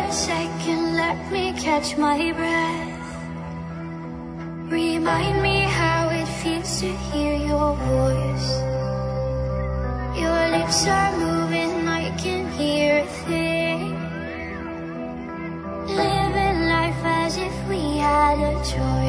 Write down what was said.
a second, let me catch my breath. Remind me how it feels to hear your voice. Your lips are moving, I can hear a thing. Living life as if we had a choice.